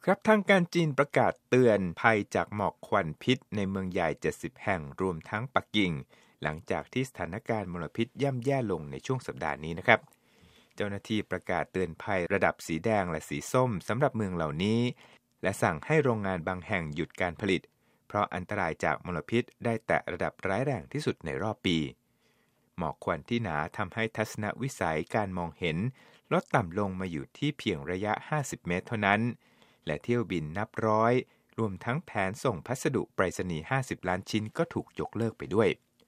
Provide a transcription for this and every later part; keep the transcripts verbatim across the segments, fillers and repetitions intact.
ครับทางการจีนประกาศเตือนภัยจากหมอกควันพิษในเมืองใหญ่เจ็ดสิบแห่งรวมทั้งปักกิ่งหลังจากที่สถานการณ์มลพิษย่ำแย่ลงในช่วงสัปดาห์นี้นะครับเจ้าหน้าที่ประกาศเตือนภัยระดับสีแดงและสีส้มสำหรับเมืองเหล่านี้และสั่งให้โรงงานบางแห่งหยุดการผลิตเพราะอันตรายจากมลพิษได้แตะระดับร้ายแรงที่สุดในรอบปีหมอกควันที่หนาทำให้ทัศนวิสัยการมองเห็นลดต่ำลงมาอยู่ที่เพียงระยะห้าสิบเมตรเท่านั้นและเที่ยวบินนับร้อยรวมทั้งแผนส่งพัสดุไปรษณีย์ห้าสิบล้านชิ้นก็ถูกยกเลิกไปด้วย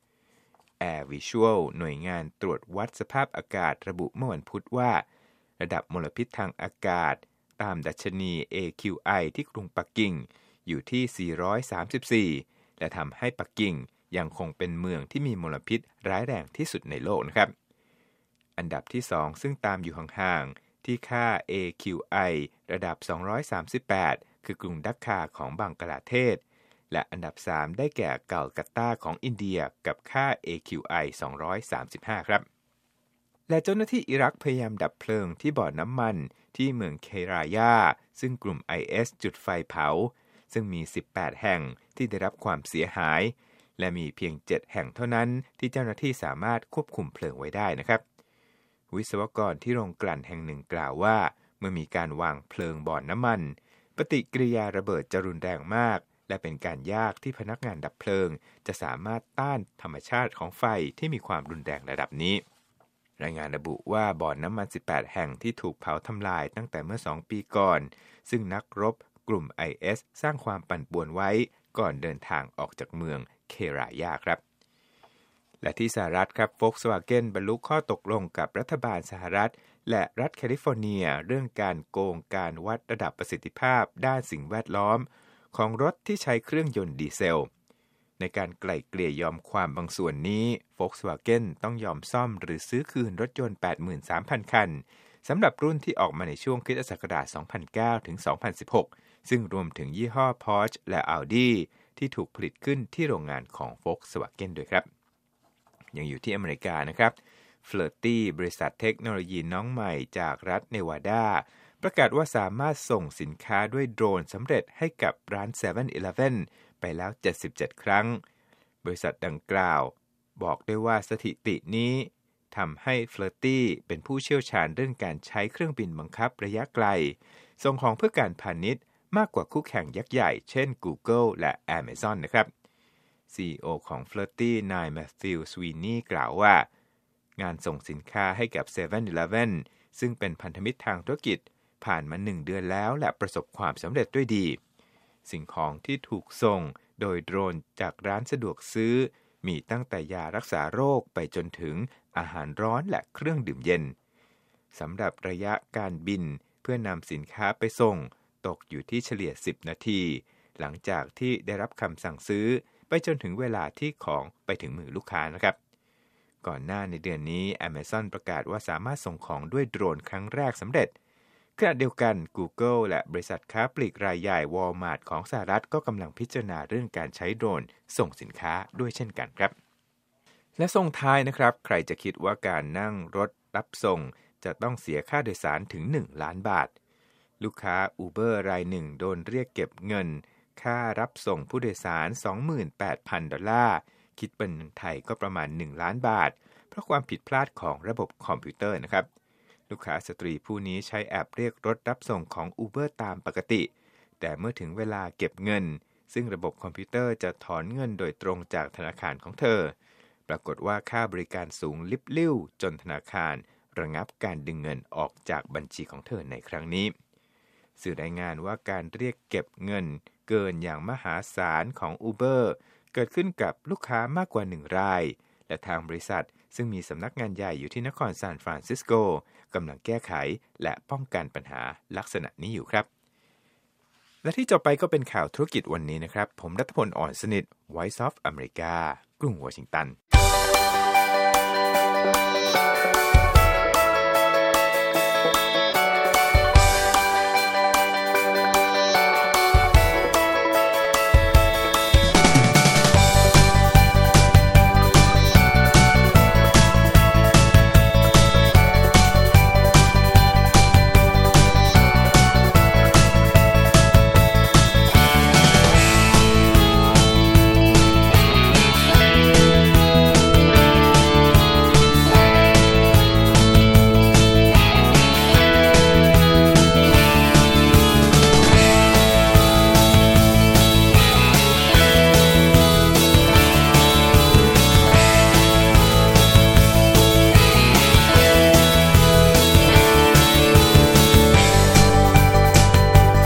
Air Visual หน่วยงานตรวจวัดสภาพอากาศระบุเมื่อวันพุธว่าระดับมลพิษทางอากาศตามดัชนี เอ คิว ไอ ที่กรุงปักกิ่งอยู่ที่สี่ร้อยสามสิบสี่และทำให้ปักกิ่งยังคงเป็นเมืองที่มีมลพิษร้ายแรงที่สุดในโลกนะครับอันดับที่สองซึ่งตามอยู่ห่างๆที่ค่า เอ คิว ไอ ระดับสองร้อยสามสิบแปดคือกรุงดักคาของบังกลาเทศและอันดับสามได้แก่กัลกัตตาของอินเดียกับค่า เอ คิว ไอ สองร้อยสามสิบห้าครับและเจ้าหน้าที่อิรักพยายามดับเพลิงที่บ่อน้ำมันที่เมืองเครายาซึ่งกลุ่ม ไอ เอส จุดไฟเผาซึ่งมีสิบแปดแห่งที่ได้รับความเสียหายและมีเพียงเจ็ดแห่งเท่านั้นที่เจ้าหน้าที่สามารถควบคุมเพลิงไว้ได้นะครับวิศวกรที่โรงกลั่นแห่งหนึ่งกล่าวว่าเมื่อมีการวางเพลิงบ่อนน้ำมันปฏิกิริยาระเบิดจะรุนแรงมากและเป็นการยากที่พนักงานดับเพลิงจะสามารถต้านธรรมชาติของไฟที่มีความรุนแรงระดับนี้รายงานระบุว่าบ่อนน้ำมันสิบแปดแห่งที่ถูกเผาทำลายตั้งแต่เมื่อสองปีก่อนซึ่งนักรบกลุ่ม ไอ เอส สร้างความปั่นป่วนไว้ก่อนเดินทางออกจากเมืองเครายาครับและที่สหรัฐครับ Volkswagen บรรลุข้อตกลงกับรัฐบาลสหรัฐและรัฐแคลิฟอร์เนียเรื่องการโกงการวัดระดับประสิทธิภาพด้านสิ่งแวดล้อมของรถที่ใช้เครื่องยนต์ดีเซลในการไกล่เกลี่ยยอมความบางส่วนนี้ Volkswagen ต้องยอมซ่อมหรือซื้อคืนรถยนต์ แปดหมื่นสามพัน คันสำหรับรุ่นที่ออกมาในช่วงคริสตศักราช สองพันเก้า ถึง สองพันสิบหก ซึ่งรวมถึงยี่ห้อ Porsche และ Audi ที่ถูกผลิตขึ้นที่โรงงานของ Volkswagen ด้วยครับยังอยู่ที่อเมริกานะครับ Flirty บริษัทเทคโนโลยีน้องใหม่จากรัฐเนวาดาประกาศว่าสามารถส่งสินค้าด้วยโดรนสำเร็จให้กับร้าน เซเว่น อีเลฟเว่น ไปแล้วเจ็ดสิบเจ็ดครั้งบริษัทดังกล่าวบอกด้วยว่าสถิตินี้ทำให้ Flirty เป็นผู้เชี่ยวชาญเรื่องการใช้เครื่องบินบังคับระยะไกลส่งของเพื่อการพาณิชย์มากกว่าคู่แข่งยักษ์ใหญ่เช่น Google และ Amazon นะครับ ซี อี โอ ของ Flirty นายแมทธิว สวีนีย์กล่าวว่างานส่งสินค้าให้กับ เซเว่น อีเลฟเว่น ซึ่งเป็นพันธมิตรทางธุรกิจผ่านมาหนึ่งเดือนแล้วและประสบความสำเร็จด้วยดีสิ่งของที่ถูกส่งโดยโดรนจากร้านสะดวกซื้อมีตั้งแต่ยารักษาโรคไปจนถึงอาหารร้อนและเครื่องดื่มเย็นสำหรับระยะการบินเพื่อนำสินค้าไปส่งตกอยู่ที่เฉลี่ยสิบนาทีหลังจากที่ได้รับคำสั่งซื้อไปจนถึงเวลาที่ของไปถึงมือลูกค้านะครับก่อนหน้าในเดือนนี้ Amazon ประกาศว่าสามารถส่งของด้วยโดรนครั้งแรกสำเร็จขณะเดียวกัน Google และบริษัทค้าปลีกรายใหญ่ Walmart ของสหรัฐก็กำลังพิจารณาเรื่องการใช้โดรนส่งสินค้าด้วยเช่นกันครับและส่งท้ายนะครับใครจะคิดว่าการนั่งรถรับส่งจะต้องเสียค่าโดยสารถึงหนึ่งล้านบาทลูกค้า Uber รายหนึ่งโดนเรียกเก็บเงินค่ารับส่งผู้โดยสาร สองหมื่นแปดพัน ดอลลาร์คิดเป็นเงินไทยก็ประมาณหนึ่งล้านบาทเพราะความผิดพลาดของระบบคอมพิวเตอร์นะครับลูกค้าสตรีผู้นี้ใช้แอปเรียกรถรับส่งของ Uber ตามปกติแต่เมื่อถึงเวลาเก็บเงินซึ่งระบบคอมพิวเตอร์จะถอนเงินโดยตรงจากธนาคารของเธอปรากฏว่าค่าบริการสูงลิบลิ่วจนธนาคารระงับการดึงเงินออกจากบัญชีของเธอในครั้งนี้สื่อรายงานว่าการเรียกเก็บเงินเกินอย่างมหาศาลของ Uber เกิดขึ้นกับลูกค้ามากกว่าหนึ่งรายและทางบริษัทซึ่งมีสำนักงานใหญ่อยู่ที่นครซานฟรานซิสโกกำลังแก้ไขและป้องกันปัญหาลักษณะนี้อยู่ครับและที่จบไปก็เป็นข่าวธุรกิจวันนี้นะครับผมรัฐพล อ่อนสนิท Voice of America กรุงวอชิงตัน